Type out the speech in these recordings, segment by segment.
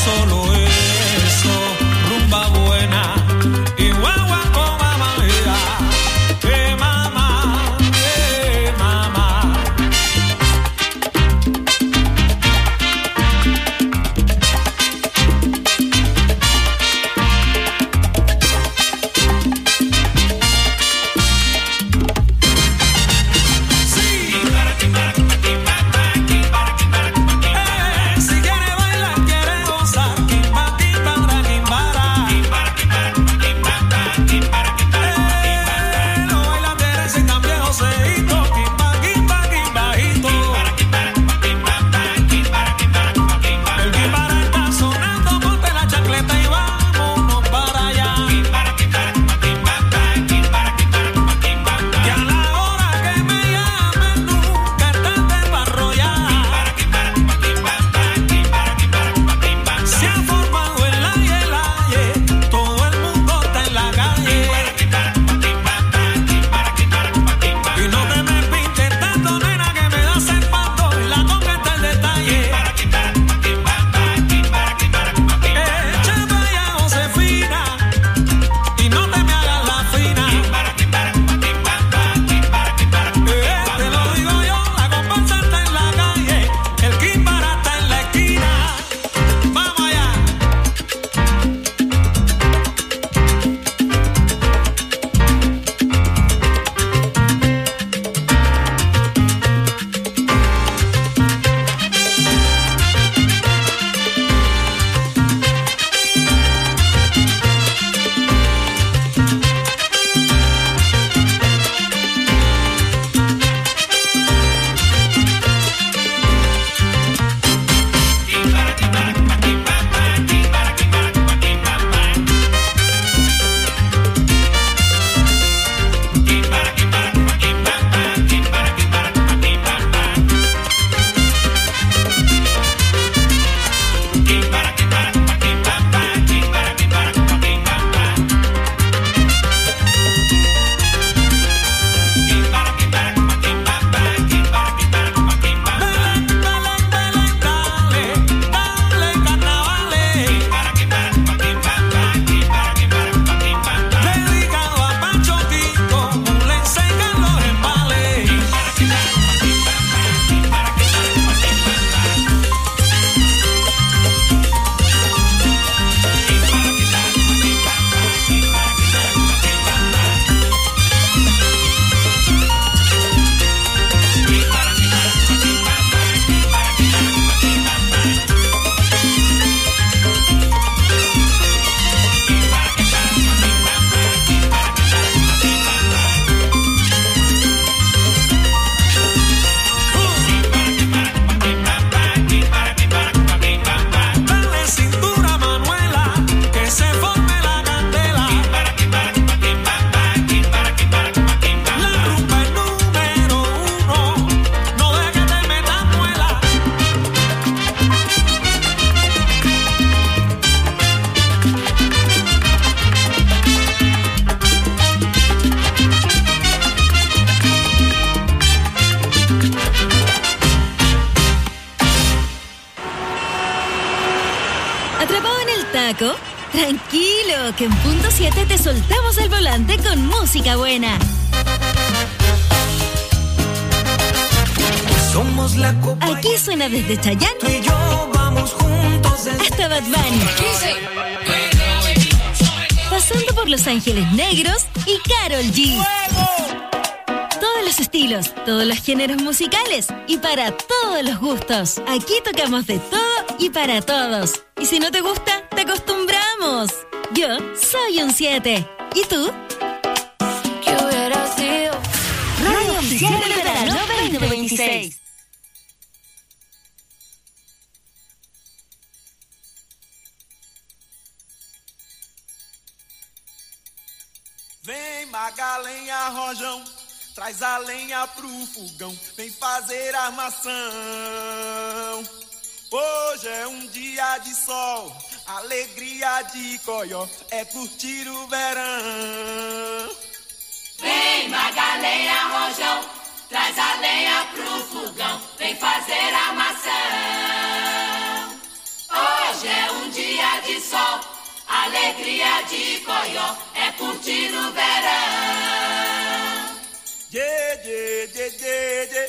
solo eso, rumba buena y guagua con mamera. Mamá, mamá. Si quiere bailar, quiere gozar, quimba, quimbara, quimbara. No baila Teresa y también Joseito, quimba, quimba, quimbajito. El quimbara está sonando, ponte la chancleta y vámonos para allá. Que a la hora que me llamen nunca es tarde para arrollar. Se ha formado el aye, todo el mundo está en la calle. Y no te me pintes tanto, nena, que me das el pato y la conga está el detalle. Echa pa' allá, Josefina, y no te me hagas la fina. Te lo digo yo, la comparsa está en la calle, el quimbara está en la esquina. Vamos allá. Dedicado a Pancho Quito, le enseñan los embales. Dale cintura, Manuela, que se forme la candela. La rumba es número uno, no dejes que te metan muela. ¿Atrapado en el taco? Tranquilo, que en punto 7 te soltamos el volante con música buena. Somos la copa. Aquí suena desde Chayanne Tú y yo vamos juntos hasta Bad Bunny, pasando por Los Ángeles Negros y Karol G. Todos los estilos, todos los géneros musicales y para todos los gustos. Aquí tocamos de todo y para todos. Y si no te gusta, te acostumbramos. Yo soy un 7. ¿Y tú? ¿Qué hubiera sido? Radio Oficial del Verano 2026. Vem Magalenha, Rojão, traz a lenha pro fogão, vem fazer armação. Hoje é um dia de sol, alegria de coió, é curtir o verão. Vem Magalenha, Rojão, traz a lenha pro fogão, vem fazer armação. Hoje é um dia alegria de Coió é curtir o verão. Yeah, yeah, yeah, yeah, yeah.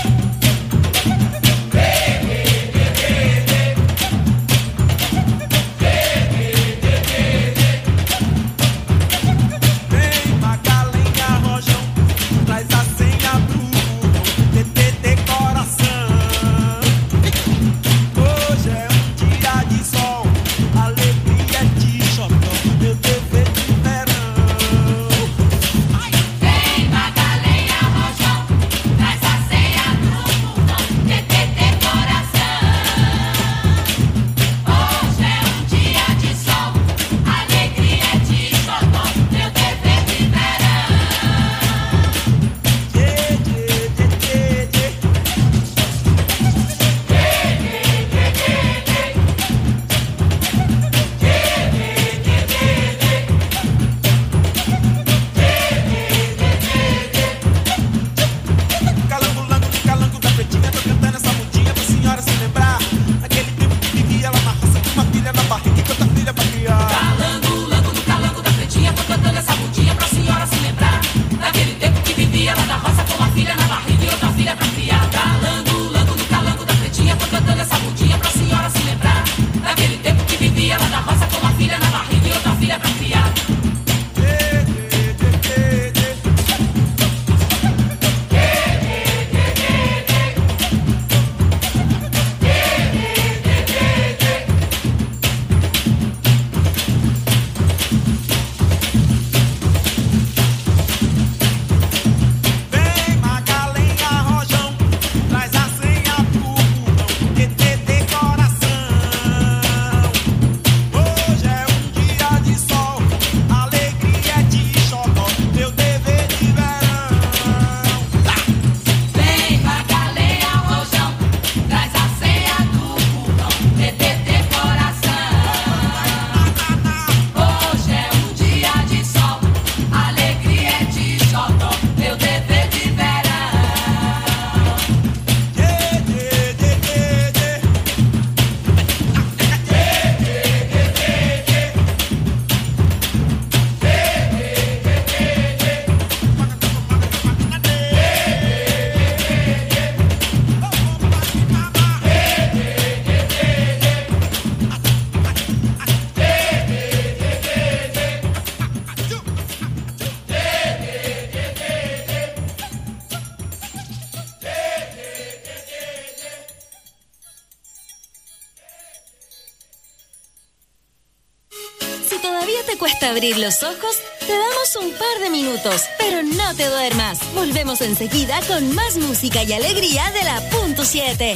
Abrir los ojos, te damos un par de minutos, pero no te duermas. Volvemos enseguida con más música y alegría de la Punto 7.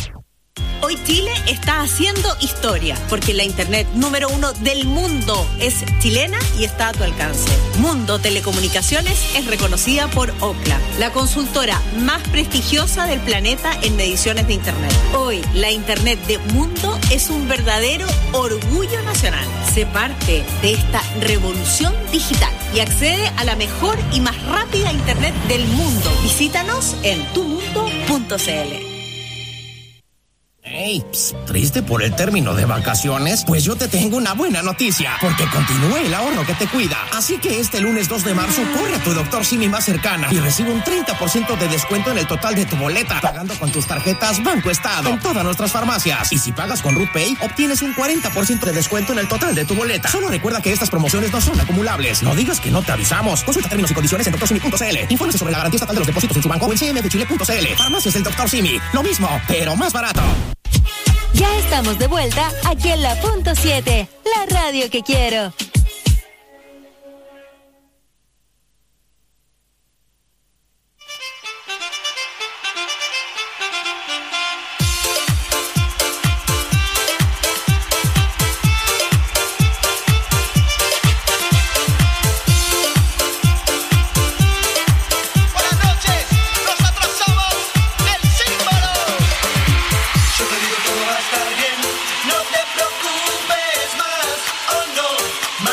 Hoy Chile está haciendo historia, porque la internet número 1 del mundo es chilena y está a tu alcance. Mundo Telecomunicaciones es reconocida por Ookla, la consultora más prestigiosa del planeta en mediciones de internet. Hoy, la internet de Mundo es un verdadero orgullo nacional. Sé parte de esta revolución digital y accede a la mejor y más rápida internet del mundo. Visítanos en tumundo.cl. Hey, ¿triste por el término de vacaciones? Pues yo te tengo una buena noticia, porque continúa el ahorro que te cuida. Así que este lunes 2 de marzo corre a tu Dr. Simi más cercana y recibe un 30% de descuento en el total de tu boleta, pagando con tus tarjetas Banco Estado en todas nuestras farmacias. Y si pagas con RutPay, obtienes un 40% de descuento en el total de tu boleta. Solo recuerda que estas promociones no son acumulables. No digas que no te avisamos. Consulta términos y condiciones en drsimi.cl. Infórmese sobre la garantía estatal de los depósitos en su banco o en cmfchile.cl. Farmacias del Dr. Simi. Lo mismo, pero más barato. Ya estamos de vuelta aquí en la Punto 7, la radio que quiero. No te preocupes más, oh no.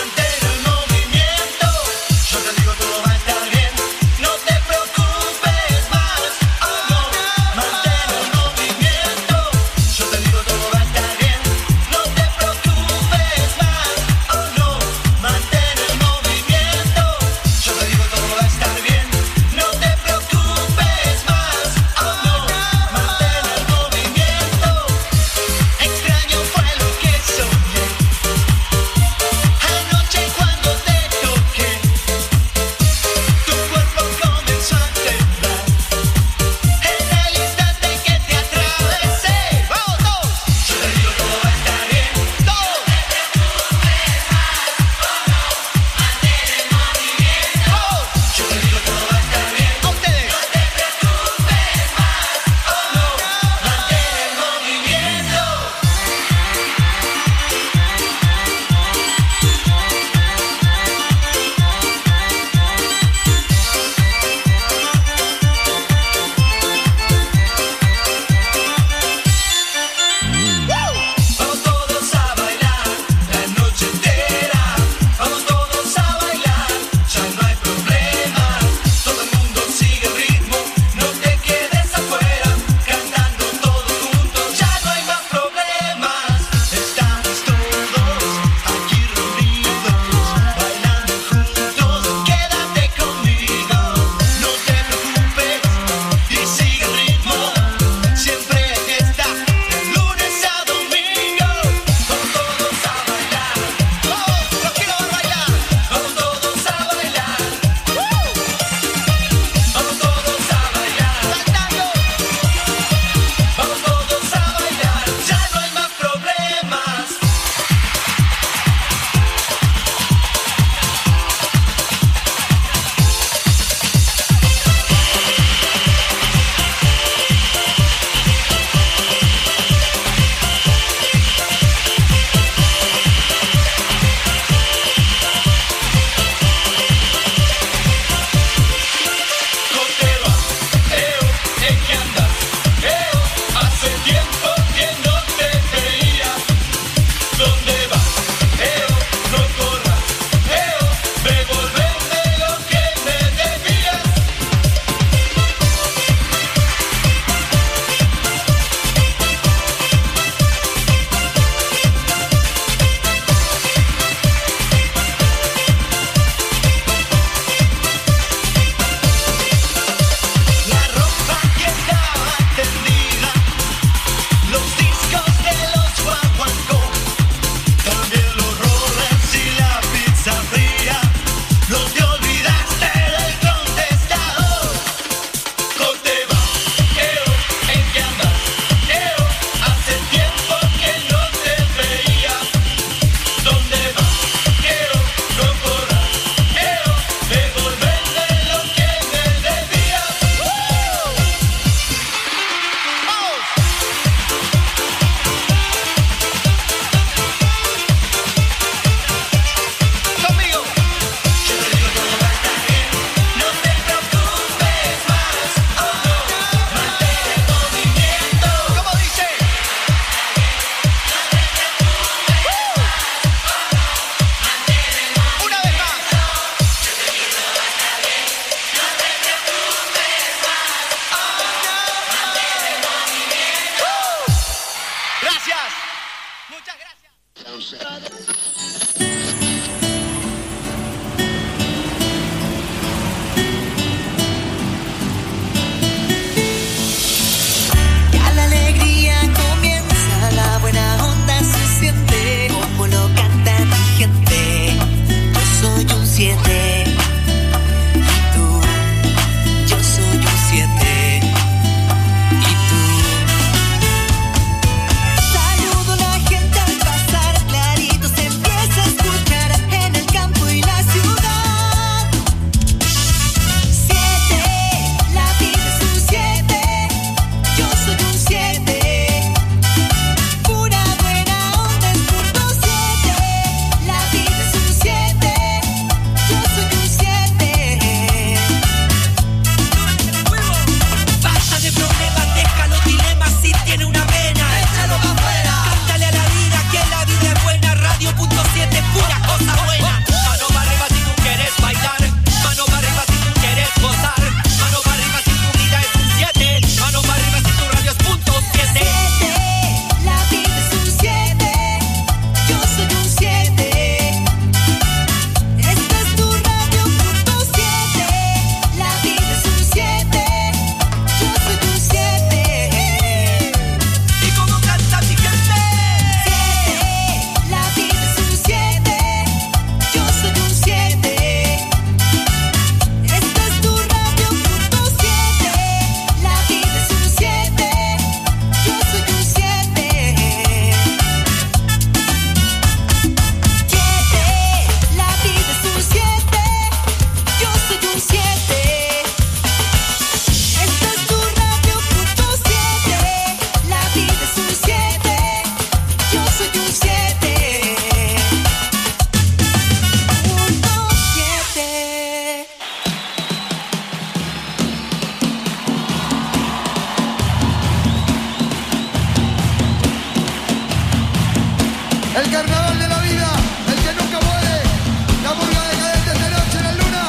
El carnaval de la vida, el que nunca muere. La murga decadente de noche en la luna.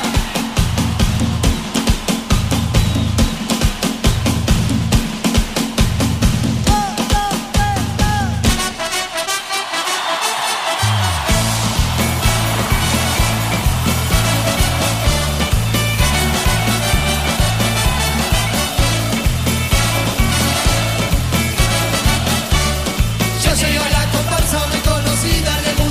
Yo soy la comparsa muy conocida en el mundo.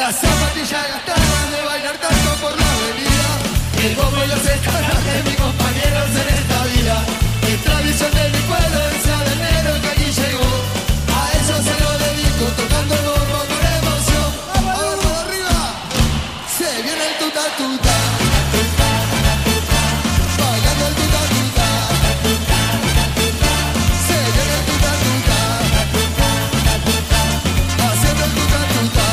Las zapatillas gastadas de bailar tanto por la avenida. El bombo y los escalas de mis compañeros en esta vida. Es tradición de mi pueblo, el sabanero que allí llegó. A eso se lo dedico, tocando el bombo con emoción. ¡Vamos arriba! Se viene el tuta tuta. Bailando el tuta tuta. Se viene el tuta tuta. Haciendo el tuta tuta.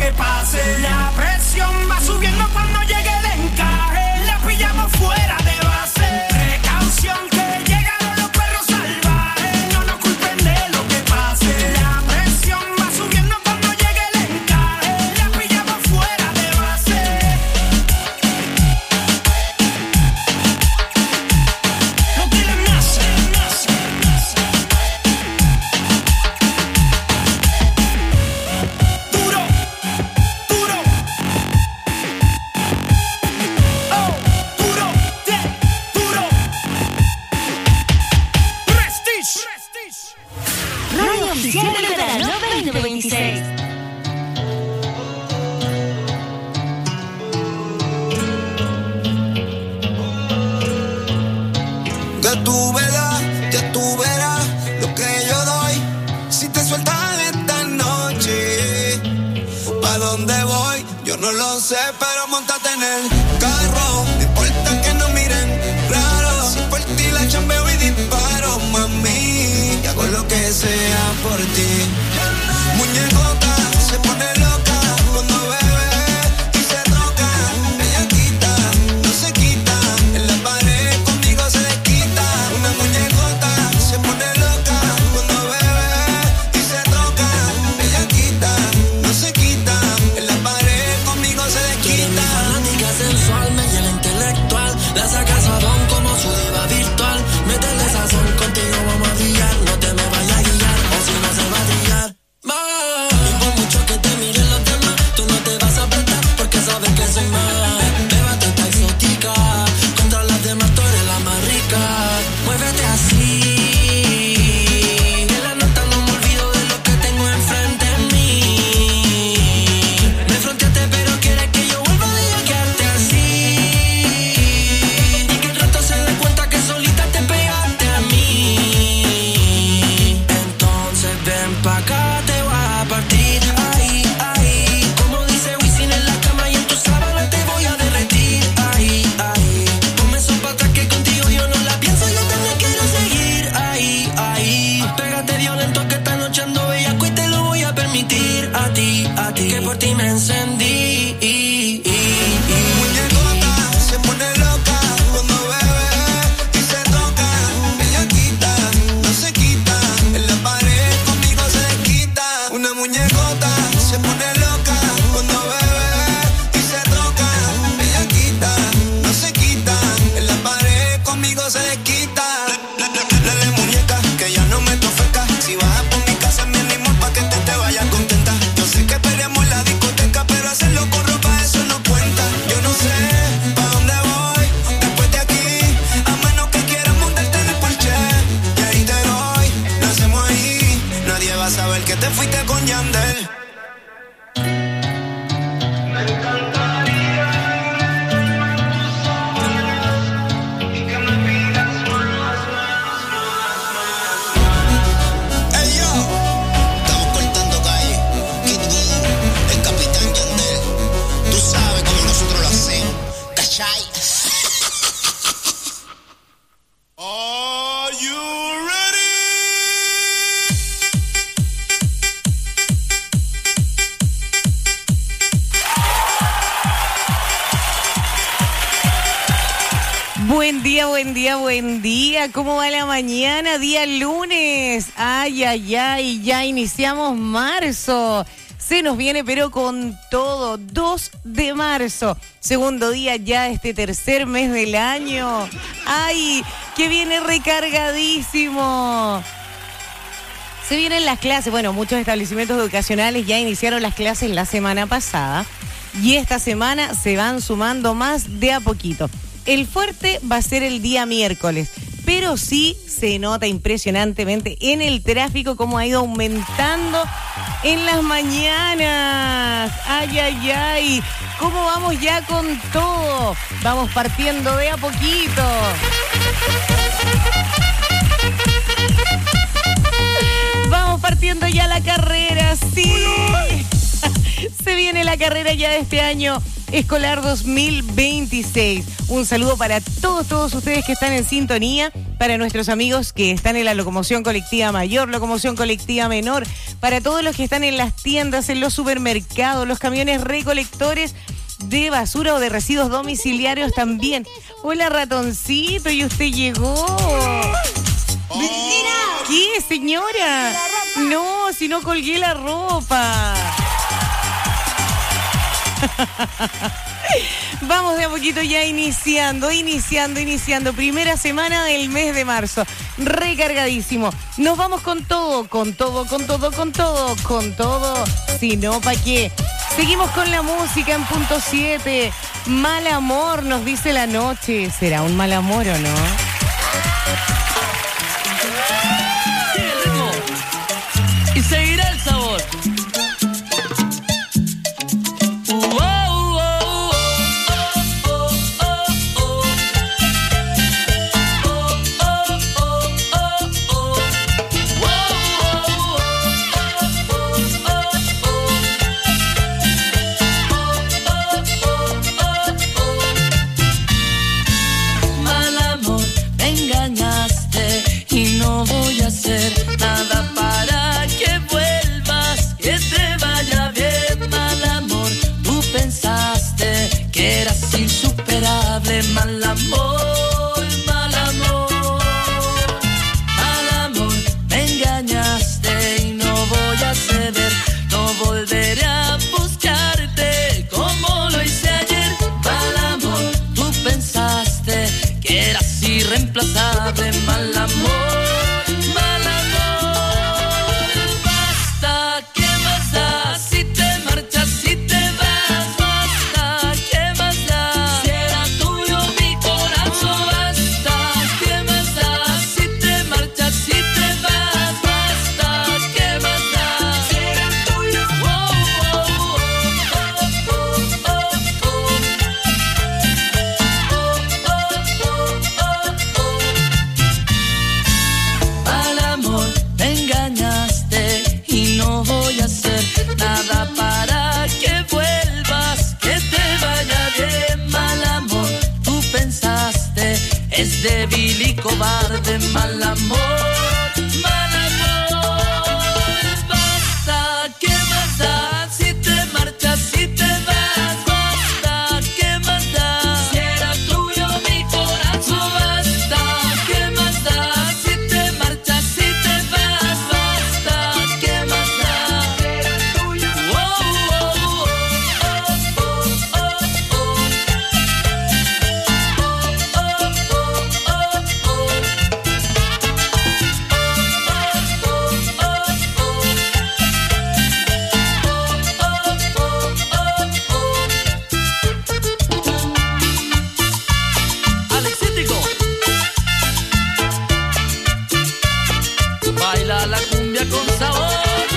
que pase. La presión va subiendo cuando llegue el encaje. La pillamos fuera de base. Precaución que llegaron los perros salvajes. No nos culpen de lo que pase. La presión va subiendo cuando llegue el encaje. La pillamos fuera de base. No tienen más. Duro, duro. Oh, duro, duro. Prestige. Radio Oficial del Verano 2026. Que tú verás lo que yo doy. Si te sueltas esta noche, ¿pa' dónde voy? Yo no lo sé, pero montate en el carro. No importa que no miren raro. Si por ti la chambeo y disparo, mami, y hago lo que sea por ti. Muñecota se pone loca cuando bebe y se toca. Ella quita, no se quita. En la pared conmigo se desquita. Una muñecota se pone loca cuando bebe y se toca. Ella quita, no se quita. En la pared conmigo se desquita. Fanática sensual, me llena intelectual. La sacas a don como su diva virtual. Métele sazón, contigo vamos a brillar. No te me vayas a guiar, o si no se va a brillar. Y por mucho que te miren los demás, tú no te vas a apretar porque sabes que soy más. Bébate esta exótica, contra las demás tú eres la más rica. Muévete así, en la nota no me olvido de lo que tengo enfrente de mí. Me fronteaste pero quieres que yo vuelva a quedarte así. Y que el rato se dé cuenta que solita te pegaste a mí. Entonces ven pa' acá, te voy a partir. Ahí, ahí. Como dice Wisin en la cama y en tu sábana te voy a derretir. Ahí, ahí. Ponme eso pa' atrás que contigo yo no la pienso, yo también quiero seguir. Ahí, ahí. Pégate violento que esta noche ando bellaco y te lo voy a permitir. A ti, que por ti me encendí. Muñecota se pone loca cuando bebe y se toca. Ella quita, no se quita. En la pared conmigo se desquita. Una muñecota se pone loca cuando bebe y se toca. Ella quita, no se quita. En la pared conmigo se desquita. Dale muñeca, que ya no me ofeca. Si vas por mi casa me animo pa' que te vayas contenta. Yo sé que peleamos en la discoteca, pero hacerlo con ropa eso no cuenta. Yo no sé pa' dónde voy después de aquí, a menos que quieras montarte en el porche. Y ahí te doy, lo hacemos ahí. Nadie va a saber que te fuiste con Yandel. Ey yo, estamos cortando calle. Kid Voodoo, el capitán Yandel. Tú sabes cómo nosotros lo hacemos. ¿Cachai? Are you ready? Buen día, buen día, buen día. ¿Cómo va la mañana? Día lunes. Ay, ay, ay, ya iniciamos marzo. Se nos viene pero con todo. 2 de marzo. Segundo día ya de este tercer mes del año. Ay, que viene recargadísimo. Se vienen las clases. Bueno, muchos establecimientos educacionales ya iniciaron las clases la semana pasada. Y esta semana se van sumando más de a poquito. El fuerte va a ser el día miércoles, pero sí se nota impresionantemente en el tráfico cómo ha ido aumentando en las mañanas. Ay, ay, ay. ¿Cómo vamos ya con todo? Vamos partiendo de a poquito. Vamos partiendo ya la carrera, sí. Se viene la carrera ya de este año escolar 2026. Un saludo para todos ustedes que están en sintonía, para nuestros amigos que están en la locomoción colectiva mayor, locomoción colectiva menor, para todos los que están en las tiendas, en los supermercados, los camiones recolectores de basura o de residuos domiciliarios también. Hola, ratoncito, ¿y usted llegó? ¿Qué, señora? No, si no colgué la ropa. Vamos de a poquito ya iniciando. Primera semana del mes de marzo. Recargadísimo. Nos vamos con todo. Si no, ¿pa' qué? Seguimos con la música en punto 7. Mal amor, nos dice la noche. ¿Será un mal amor o no? Sigue el ritmo y seguirá el sabor. Nada para que vuelvas, que te vaya bien, mal amor. Tú pensaste que eras insuperable, mal amor, mal amor. Mal amor, me engañaste y no voy a ceder. No volveré a buscarte como lo hice ayer. Mal amor, tú pensaste que eras irreemplazable, mal amor. Es débil y cobarde, mal amor, mal amor. Basta, ¿qué más da? Si te marchas, si te vas, basta, ¿qué más da? Si era tuyo mi corazón, basta, ¿qué más da? Si te marchas, si te vas, basta, ¿qué más da? Si era tuyo, baila la cumbia con sabor.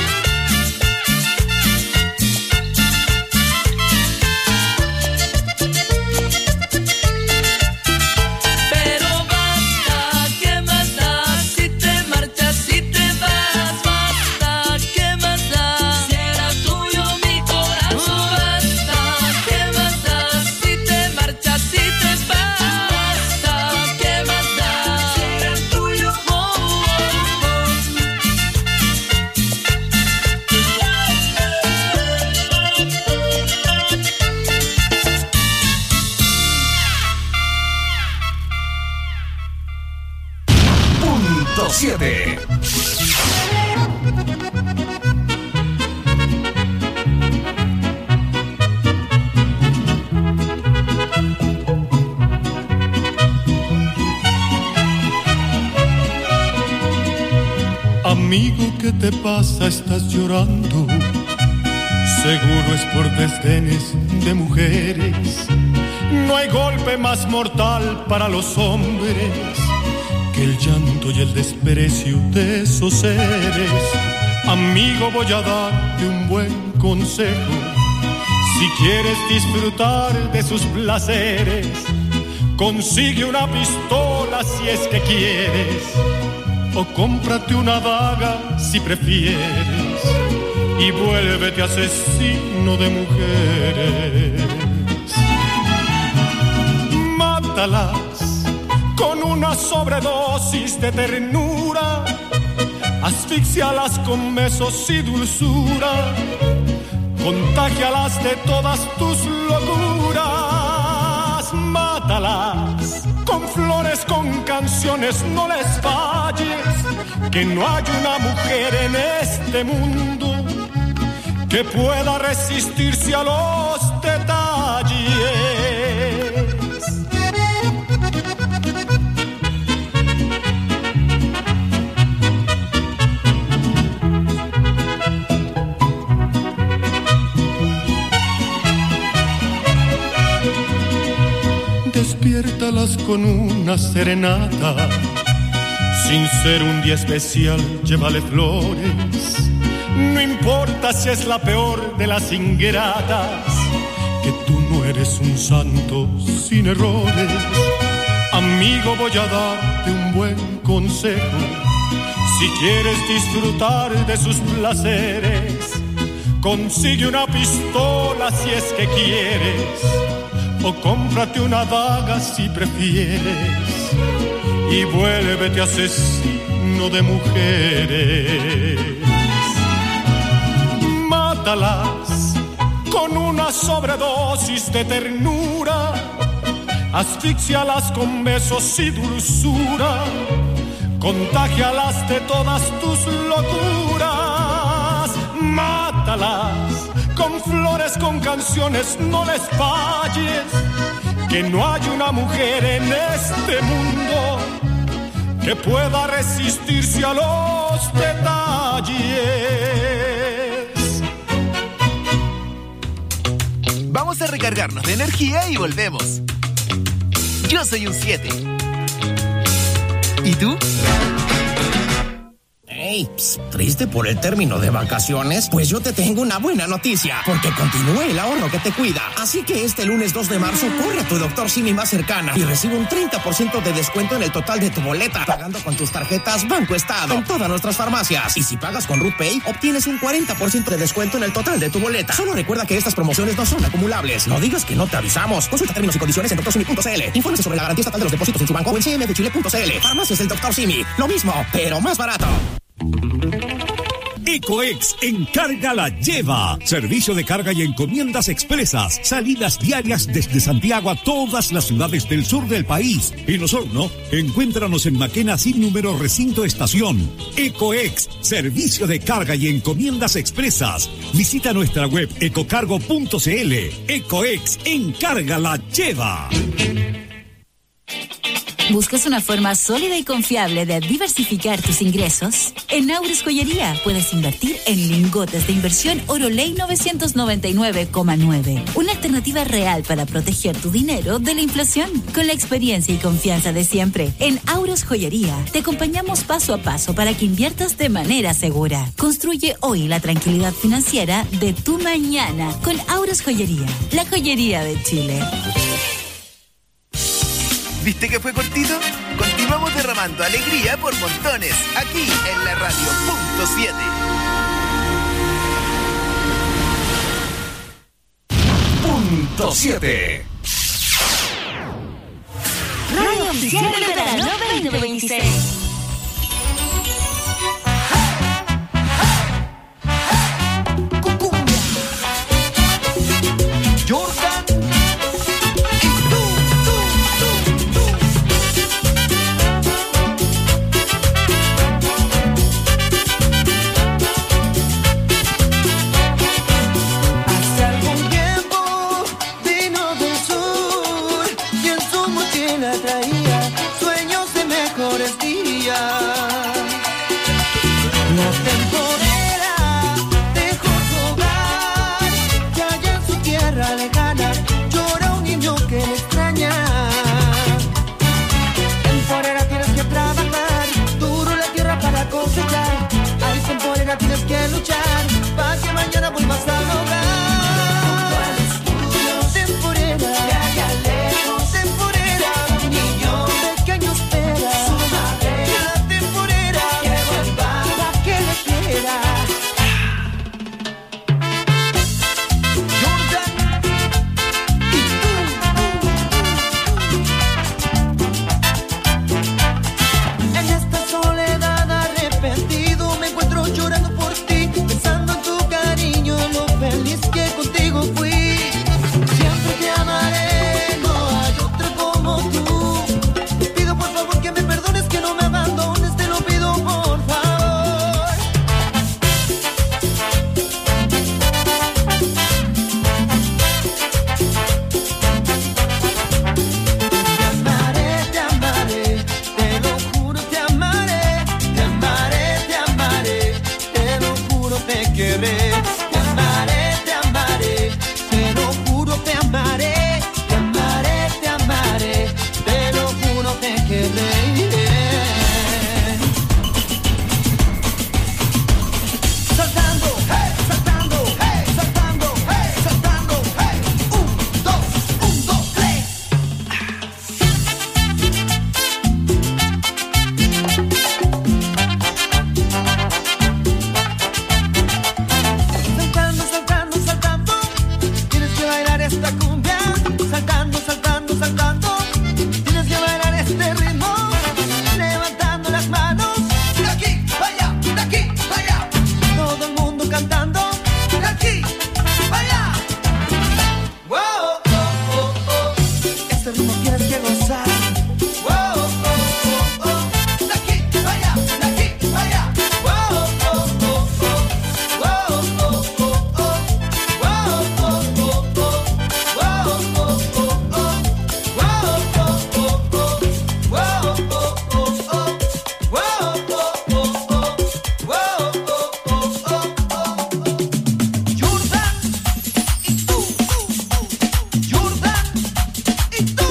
Pero basta, ¿qué más da? Si te marchas, si te vas, basta, ¿qué más da? Si era tuyo mi corazón, basta, ¿qué más da? Si te marchas, si te vas, basta, ¿qué más da? Si era tuyo, Punto 7. Amigo, ¿qué te pasa? Estás llorando. Seguro es por desdenes de mujeres. No hay golpe más mortal para los hombres que el llanto y el desprecio de esos seres. Amigo, voy a darte un buen consejo. Si quieres disfrutar de sus placeres, consigue una pistola si es que quieres, o cómprate una daga si prefieres, y vuélvete asesino de mujeres. Mátalas con una sobredosis de ternura, asfixialas con besos y dulzura, contágialas de todas tus locuras. Mátalas con flores, con canciones, no les falles, que no hay una mujer en este mundo que pueda resistirse a los detalles. Despiértalas con una serenata, sin ser un día especial, llévale flores. No importa si es la peor de las ingratas, que tú no eres un santo sin errores. Amigo, voy a darte un buen consejo. Si quieres disfrutar de sus placeres, consigue una pistola si es que quieres, o cómprate una daga si prefieres, y vuélvete asesino de mujeres. Mátalas con una sobredosis de ternura, asfixialas con besos y dulzura, contágialas de todas tus locuras. Mátalas con flores, con canciones, no les falles, que no hay una mujer en este mundo que pueda resistirse a los detalles. Vamos a recargarnos de energía y volvemos. Yo soy un 7. ¿Y tú? Hey, ¿triste por el término de vacaciones? Pues yo te tengo una buena noticia, porque continúa el ahorro que te cuida. Así que este lunes 2 de marzo corre a tu doctor Simi más cercana y recibe un 30% de descuento en el total de tu boleta, pagando con tus tarjetas Banco Estado en todas nuestras farmacias. Y si pagas con RootPay, obtienes un 40% de descuento en el total de tu boleta. Solo recuerda que estas promociones no son acumulables. No digas que no te avisamos. Consulta términos y condiciones en doctorsimi.cl. Infórmese sobre la garantía estatal de los depósitos en su banco o en cmfchile.cl. Farmacias del Dr. Simi. Lo mismo, pero más barato. Ecoex Encarga la Lleva. Servicio de carga y encomiendas expresas. Salidas diarias desde Santiago a todas las ciudades del sur del país. En Osorno, encuéntranos en Maquena sin número recinto estación. Ecoex, servicio de carga y encomiendas expresas. Visita nuestra web ecocargo.cl. Ecoex Encarga la Lleva. ¿Buscas una forma sólida y confiable de diversificar tus ingresos? En Aures Joyería puedes invertir en lingotes de inversión Oro Ley 999,9. Una alternativa real para proteger tu dinero de la inflación. Con la experiencia y confianza de siempre, en Aures Joyería te acompañamos paso a paso para que inviertas de manera segura. Construye hoy la tranquilidad financiera de tu mañana con Aures Joyería, la joyería de Chile. ¿Viste que fue cortito? Continuamos derramando alegría por montones, aquí en la radio Punto 7. Radio Oficial del Verano 2026. Traía sueños de mejores días. esta cumbia, saltando, saltando, saltando. Tienes que bailar este ritmo, levantando las manos. De aquí, vaya, de aquí, vaya. Todo el mundo cantando. De aquí, vaya. Wow, oh, oh, oh. Este ritmo tienes que gozar. Wow, oh, oh, oh. De aquí, vaya, de aquí, vaya. Wow, oh, oh, oh. Wow, oh, oh, oh. Wow, oh, oh, oh. Wow, oh, oh, oh. Wow, oh, oh, oh. Wow, oh, oh, oh. Wow, oh, oh, oh. Wow, oh, oh, oh. Jordan y tú. Jordan y tú.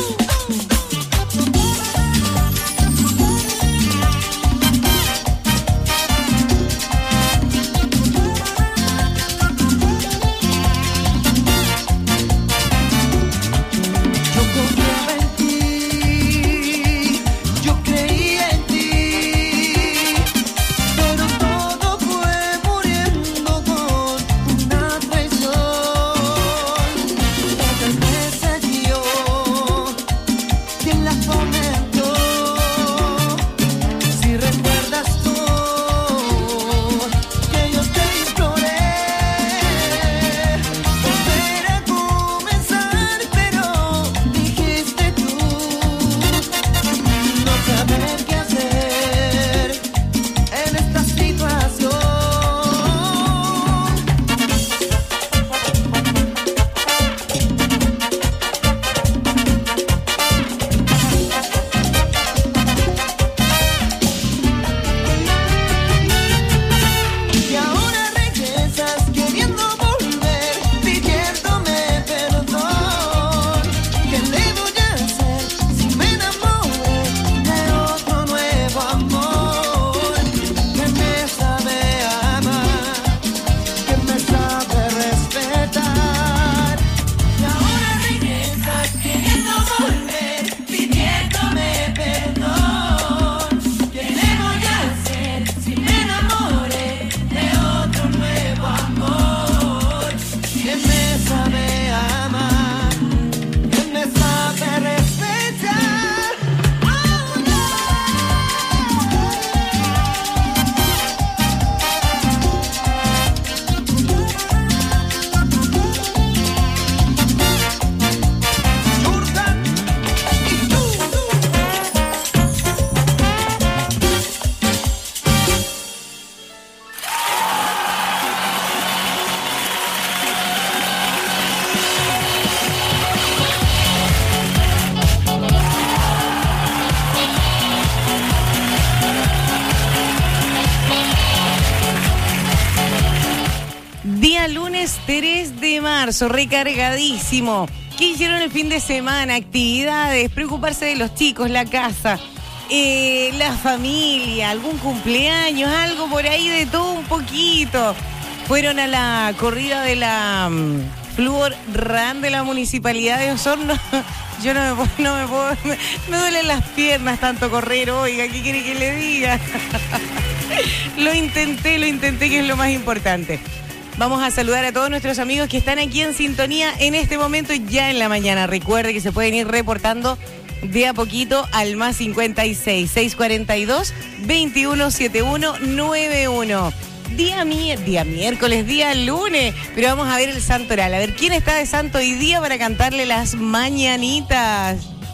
Yo confiaba en ti, yo creía en ti, pero todo fue muriendo con una traición. Tal vez se dio quien la fomentó. Si recuerdas tú que yo te imploré volver a comenzar, pero dijiste tú no saber qué hacer en esta situación. Y ahora regresas queriendo volver, pidiéndome perdón. ¿Qué le voy a hacer si me enamoré de otro nuevo amor? Que me sabe amar, que me sabe respetar. Y ahora regresas queriendo volver, pidiéndome perdón. ¿Qué le voy a hacer si me enamoré de otro nuevo amor? Que me sabe amar, que me sabe respetar. Oh, no. Jordan y tú. Día lunes 3 de marzo, recargadísimo. ¿Qué hicieron el fin de semana? Actividades, preocuparse de los chicos, la casa, la familia, algún cumpleaños, algo por ahí de todo un poquito. Fueron a la corrida de la Fluor Run de la Municipalidad de Osorno. Yo no me puedo, me duelen las piernas tanto correr, oiga, ¿qué quiere que le diga? Lo intenté, que es lo más importante. Vamos a saludar a todos nuestros amigos que están aquí en sintonía en este momento ya en la mañana. Recuerde que se pueden ir reportando de a poquito al más 56 642 2171 91. Día miércoles, día lunes, pero vamos a ver el santo oral. A ver quién está de santo hoy día para cantarle las mañanitas.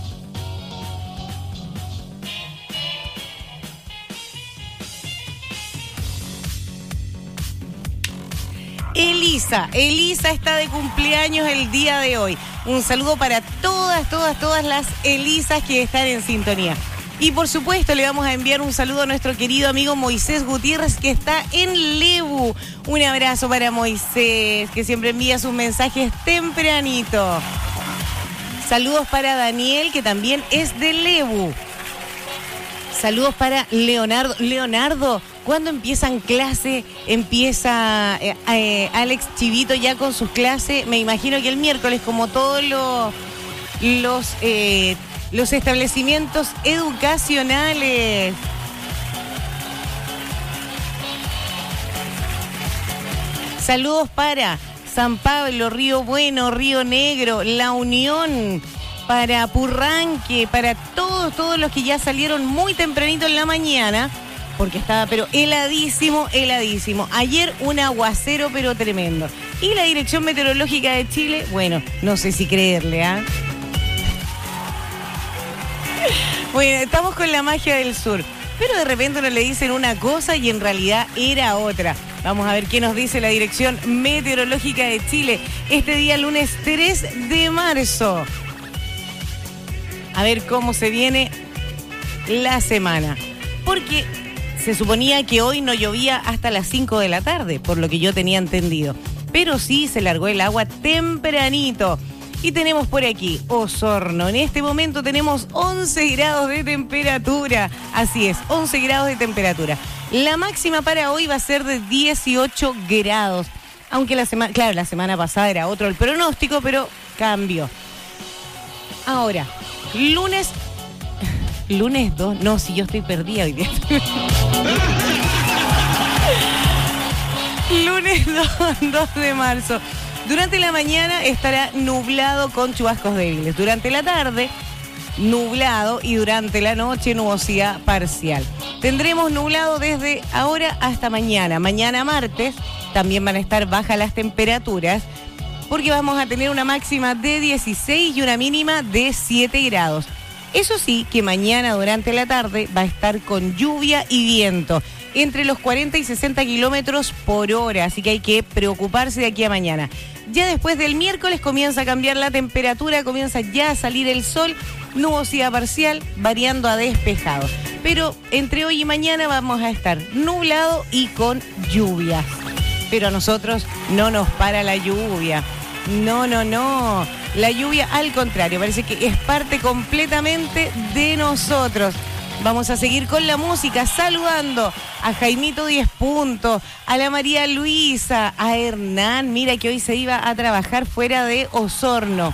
Elisa está de cumpleaños el día de hoy. Un saludo para todas las Elisas que están en sintonía. Y por supuesto le vamos a enviar un saludo a nuestro querido amigo Moisés Gutiérrez que está en Lebu. Un abrazo para Moisés, que siempre envía sus mensajes tempranito. Saludos para Daniel, que también es de Lebu. Saludos para Leonardo. Leonardo, ¿cuándo empiezan clase? Empieza Alex Chivito ya con sus clases. Me imagino que el miércoles, como todos los establecimientos educacionales. Saludos para San Pablo, Río Bueno, Río Negro, La Unión, para Purranque, para todos los que ya salieron muy tempranito en la mañana, porque estaba pero heladísimo. Ayer un aguacero pero tremendo. Y la Dirección Meteorológica de Chile, bueno, no sé si creerle, ¿ah? Bueno, estamos con la magia del sur, pero de repente nos le dicen una cosa y en realidad era otra. Vamos a ver qué nos dice la Dirección Meteorológica de Chile este día lunes 3 de marzo. A ver cómo se viene la semana. Porque se suponía que hoy no llovía hasta las 5 de la tarde, por lo que yo tenía entendido. Pero sí se largó el agua tempranito. Y tenemos por aquí Osorno. En este momento tenemos 11 grados de temperatura. Así es, 11 grados de temperatura. La máxima para hoy va a ser de 18 grados. Aunque la semana pasada era otro el pronóstico, pero cambió. Ahora, lunes 2. No, si yo estoy perdida hoy día. Lunes 2 de marzo. Durante la mañana estará nublado con chubascos débiles. Durante la tarde, nublado y durante la noche, nubosidad parcial. Tendremos nublado desde ahora hasta mañana. Mañana martes también van a estar bajas las temperaturas porque vamos a tener una máxima de 16 y una mínima de 7 grados. Eso sí, que mañana durante la tarde va a estar con lluvia y viento entre los 40 y 60 kilómetros por hora, así que hay que preocuparse de aquí a mañana. Ya después del miércoles comienza a cambiar la temperatura, comienza ya a salir el sol, nubosidad parcial, variando a despejado. Pero entre hoy y mañana vamos a estar nublado y con lluvias. Pero a nosotros no nos para la lluvia. No. La lluvia, al contrario, parece que es parte completamente de nosotros. Vamos a seguir con la música, saludando a Jaimito 10 Puntos, a la María Luisa, a Hernán, mira que hoy se iba a trabajar fuera de Osorno.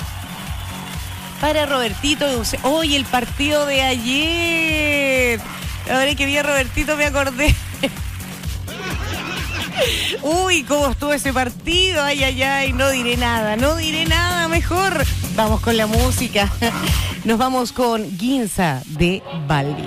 Para Robertito, hoy el partido de ayer. Ahora que vi a Robertito me acordé. Uy, cómo estuvo ese partido, ay, no diré nada mejor. Vamos con la música. Nos vamos con Ginza de Balbi.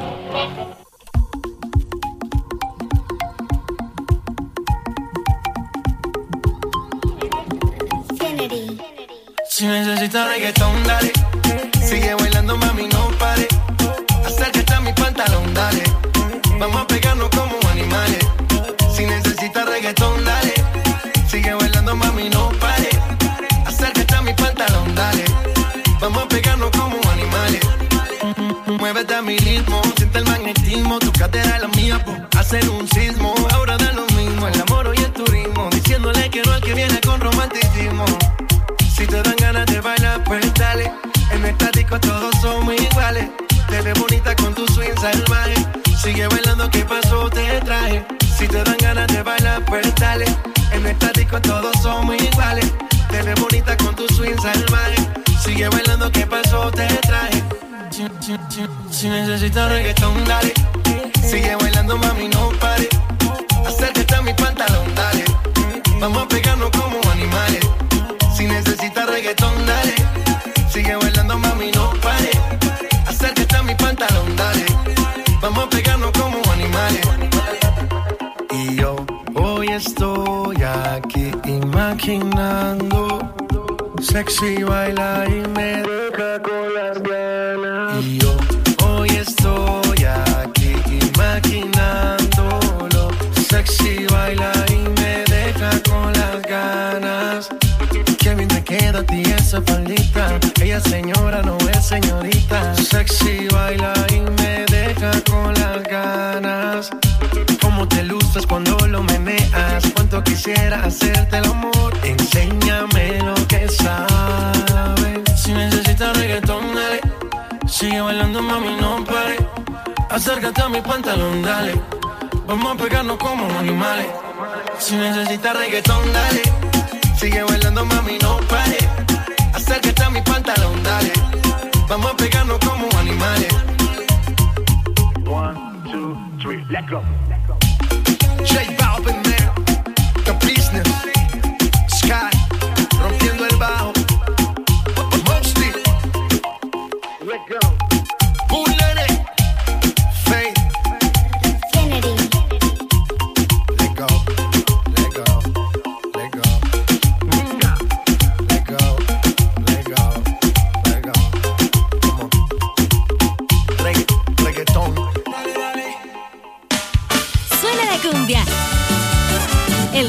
Si necesitas reggaetón, dale. Sigue bailando, mami, no pare. Acércate a mi pantalón, dale. Vamos a pegarnos como animales. Si necesitas reggaetón, dale. Sigue bailando, mami, no pare. Acércate a mi pantalón, dale. Vamos a pegarnos como animales. Muévete a mi ritmo, siente el magnetismo. Tu cadera es la mía, pues hacer un sismo. Ahora da lo mismo, el amor y el turismo. Diciéndole que no al que viene con romanticismo. Si te dan ganas de bailar, pues dale. En el estático todos somos iguales. Te ves bonita con tu swing salvaje. Sigue bailando, ¿qué pasó? Te traje. Si te dan ganas de bailar, pues dale. En el estático todos somos iguales. Te ves bonita con tu swing salvaje. Sigue bailando, ¿qué pasó? Te traje. Si necesitas reggaetón, dale. Sigue bailando, mami, no pare. Acércate a mi pantalón, dale. Vamos a pegarnos como animales. Si necesitas reggaetón, dale. Sigue bailando, mami, no pare. Acércate a mi pantalón, dale. Vamos a pegarnos como animales. Y yo hoy estoy aquí imaginando. Sexy baila y me deja con las ganas. Y yo hoy estoy aquí imaginándolo. Sexy baila y me deja con las ganas. Qué bien te queda a ti esa faldita. Ella señora, no es señorita. Sexy baila y me deja con las ganas. Cómo te luces cuando lo meneas. Cuánto quisiera hacerte el amor. Enséñame lo que sabes. Si necesitas reggaetón, dale. Sigue bailando, mami, no pare. Acércate a mi pantalón, dale. Vamos a pegarnos como animales. Si necesitas reggaetón, dale. Sigue bailando, mami, no pare. Acércate a mi pantalón, dale. Vamos a pegarnos como animales. 1, 2, 3, let's go. J Balvin, man. The business. Sky.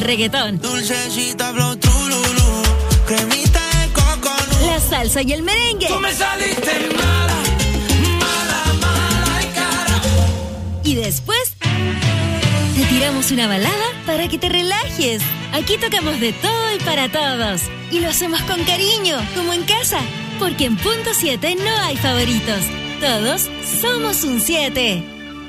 reggaetón, Dulcecita flow trululú, cremita de coco. la salsa y el merengue. Tú me saliste mala, mala, mala y cara. Y después te tiramos una balada para que te relajes. Aquí tocamos de todo y para todos. Y lo hacemos con cariño, como en casa. Porque en Punto 7 no hay favoritos. Todos somos un 7.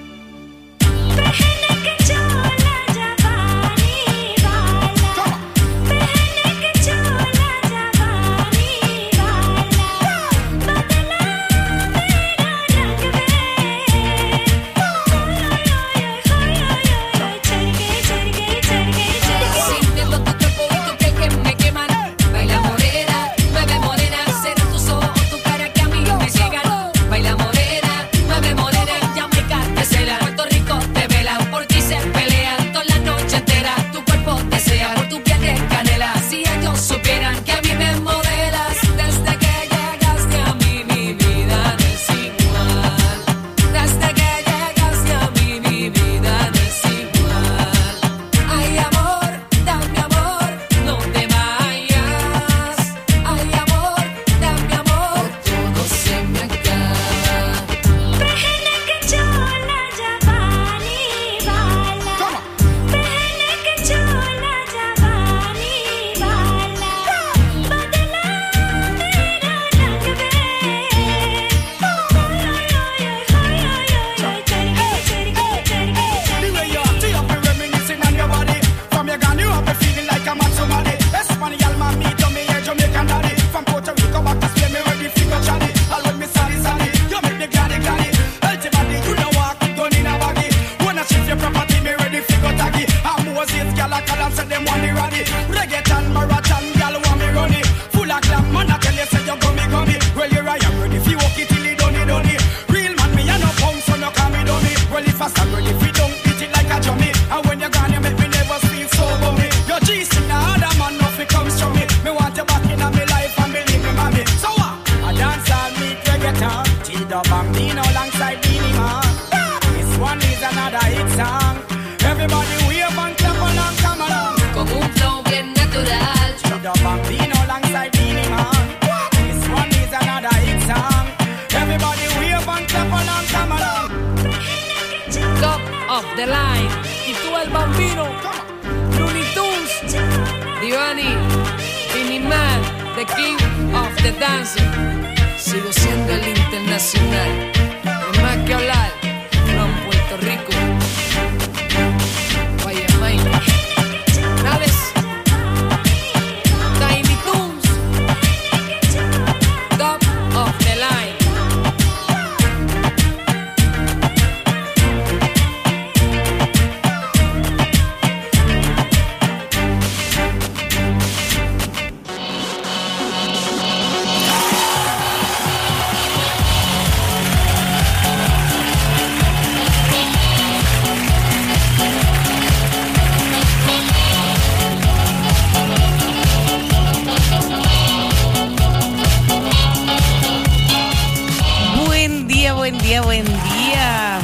Buen día.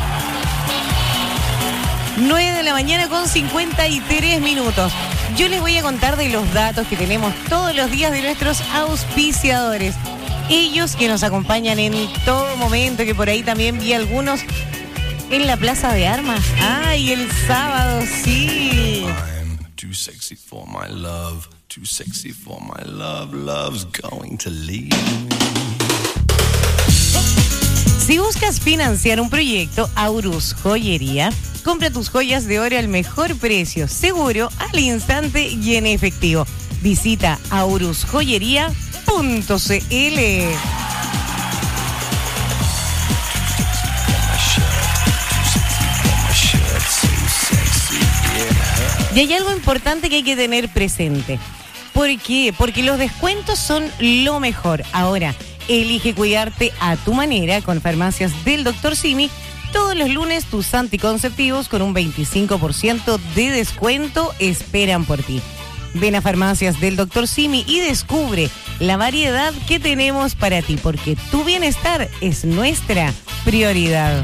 9 de la mañana con 53 minutos. Yo les voy a contar de los datos que tenemos todos los días de nuestros auspiciadores. Ellos que nos acompañan en todo momento, que por ahí también vi algunos en la Plaza de Armas. ¡Ay, el sábado, sí! I'm too sexy for my love, too sexy for my love, love's going to leave me. Si buscas financiar un proyecto, Aurus Joyería, compra tus joyas de oro al mejor precio, seguro, al instante y en efectivo. Visita aurusjoyería.cl. Y hay algo importante que hay que tener presente. ¿Por qué? Porque los descuentos son lo mejor. Ahora, elige cuidarte a tu manera con Farmacias del Dr. Simi. Todos los lunes tus anticonceptivos con un 25% de descuento esperan por ti. Ven a Farmacias del Dr. Simi y descubre la variedad que tenemos para ti, porque tu bienestar es nuestra prioridad.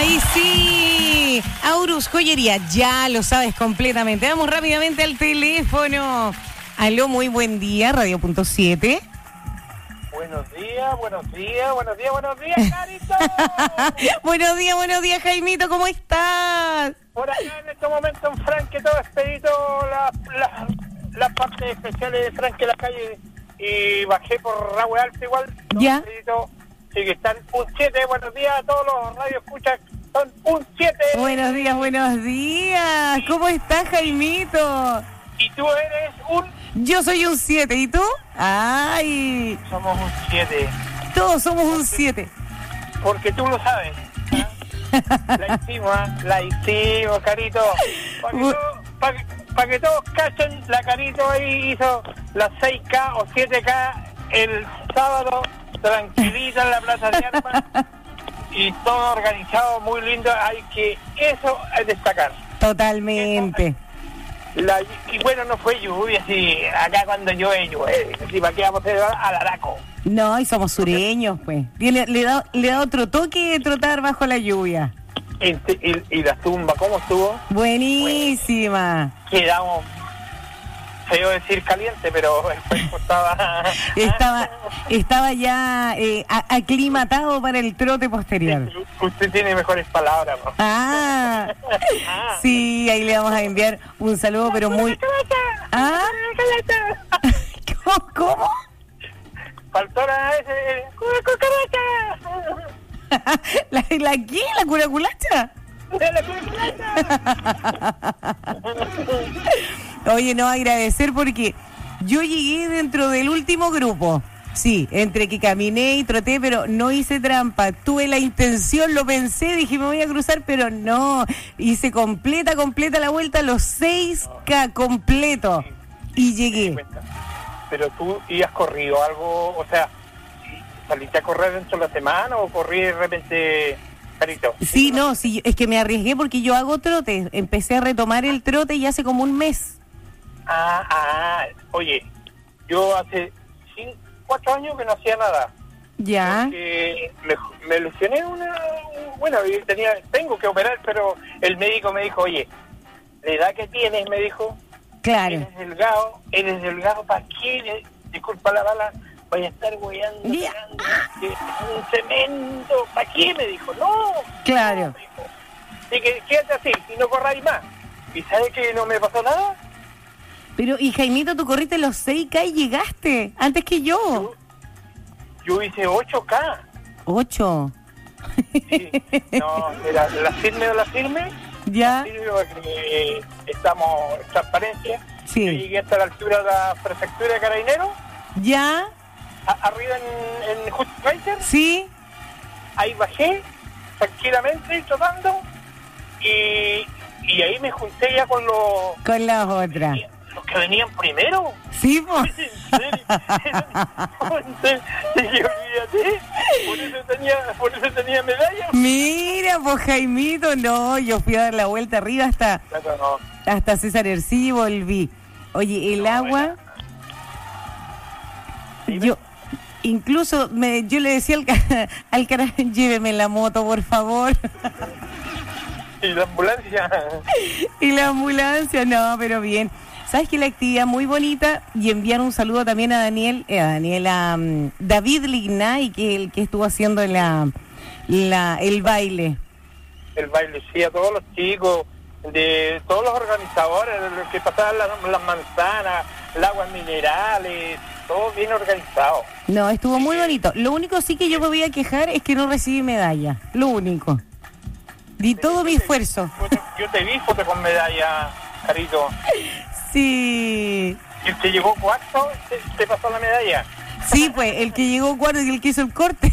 Ahí sí, Aurus Joyería, ya lo sabes completamente. Vamos rápidamente al teléfono. Aló, muy buen día, Radio.7. Buenos días, Carito. Buenos días, Jaimito, ¿cómo estás? Por acá en este momento en Franque todo expedito las partes especiales de Franque la calle y bajé por Rahue Alto igual. Ya. Expedito, sí que están un 7. Buenos días a todos los radioescuchas, son un 7. Buenos días. ¿Cómo estás, Jaimito? Y tú eres un... Yo soy un 7, ¿y tú? ¡Ay! Somos un 7. Todos somos un 7. Porque tú lo sabes. La hicimos, Carito. Para que todos cachen, la Carito ahí hizo las 6K o 7K el sábado, tranquilita en la Plaza de Armas. Y todo organizado, muy lindo. Hay que eso es destacar. Totalmente. Y bueno, no fue lluvia, sí, acá cuando llueve, si para qué vamos a ir al Araco. No, y somos sureños, pues. Le da otro toque trotar bajo la lluvia. Y la tumba, ¿cómo estuvo? Buenísima. Quedamos, feo decir caliente, pero el cuerpo estaba ya aclimatado para el trote posterior. Usted tiene mejores palabras, ¿no? Sí, ahí le vamos a enviar un saludo, pero muy... ¿Cómo? Faltó ese... ¿La qué? ¿La curaculacha? Oye, no, agradecer porque yo llegué dentro del último grupo. Sí, entre que caminé y troté, pero no hice trampa. Tuve la intención, lo pensé, dije me voy a cruzar, pero no. Hice completa la vuelta, los 6K completo. Y llegué. Pero tú ibas corrido algo, o sea, ¿saliste a correr dentro de la semana o corrí de repente, Carito? Sí, no, sí, es que me arriesgué porque yo hago trote. Empecé a retomar el trote ya hace como un mes. Oye, yo hace 4 años que no hacía nada. Ya. Porque me lesioné tengo que operar, pero el médico me dijo, oye, la edad que tienes, me dijo, claro, eres delgado, ¿para qué? Disculpa la bala, voy a estar hueando un cemento, ¿para qué? Me dijo, no. Claro. Así que quédate así y no corráis más. ¿Y sabes que no me pasó nada? Pero, y Jaimito, tú corriste los 6K y llegaste, antes que yo. Yo hice 8K. 8. Sí. No, era la firme. Ya. Porque estamos en transparencia. Sí. Yo llegué hasta la altura de la prefectura de Carabineros. Ya. Arriba en Justifier. Sí. Ahí bajé, tranquilamente, trotando. Y ahí me junté ya con las otras. Los que venían primero. Sí, pues. Por eso tenía medalla. Mira, pues Jaimito, no, yo fui a dar la vuelta arriba hasta César Ercí y volví. Oye, el agua, yo incluso yo le decía al cara, lléveme la moto, por favor. ¿Y la ambulancia? Y la ambulancia, no, pero bien. ¿Sabes que la actividad muy bonita? Y enviar un saludo también a David Lignay, que es el que estuvo haciendo el baile. El baile, sí, a todos los chicos, de todos los organizadores, los que pasaban las manzanas, las aguas minerales, todo bien organizado. No, estuvo muy bonito. Lo único sí que yo me voy a quejar es que no recibí medalla. Lo único. Di todo mi esfuerzo. Yo te vi foto con medalla, Carito. Sí. ¿Y el que llegó cuarto te pasó la medalla? Sí, pues, el que llegó cuarto y el que hizo el corte.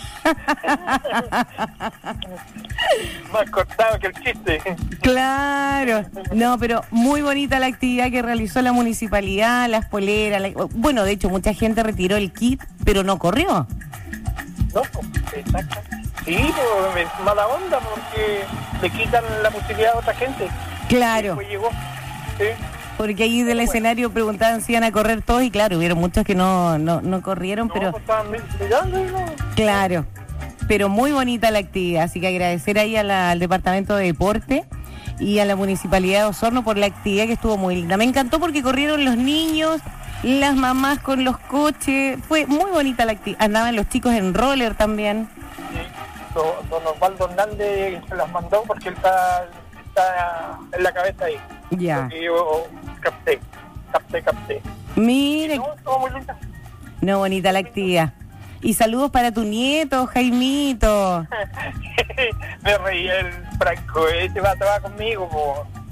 Más cortado que el chiste. Claro. No, pero muy bonita la actividad que realizó la municipalidad, las poleras. Bueno, de hecho, mucha gente retiró el kit, pero no corrió. No, exacto. Sí, pero es mala onda porque le quitan la posibilidad a otra gente. Claro. Después llegó. Sí. Porque ahí del escenario preguntaban si iban a correr todos y claro, hubieron muchos que no corrieron, pero... Pues estaban mirando y no. Claro. pero muy bonita la actividad, así que agradecer ahí al Departamento de Deporte y a la Municipalidad de Osorno por la actividad que estuvo muy linda. Me encantó porque corrieron los niños, las mamás con los coches, fue muy bonita la actividad. Andaban los chicos en roller también. Sí, don Osvaldo Hernández se las mandó porque él está en la cabeza ahí. Ya. Porque yo capté. Mire. No, estuvo muy linda. No, bonita la actividad. Y saludos para tu nieto, Jaimito. Me reí el Franco, ese va conmigo, po.